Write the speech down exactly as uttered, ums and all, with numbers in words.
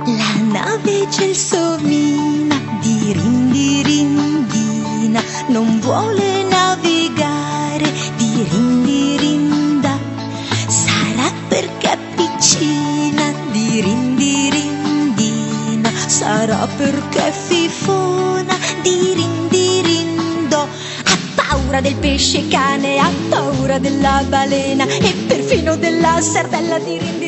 La nave gelsomina di rindirindina non vuole navigare di rindirinda. Sarà perché è piccina di rindirindina, sarà perché è fifona di rindirindo. Ha paura del pesce cane, ha paura della balena e perfino della sardella di rindirindina.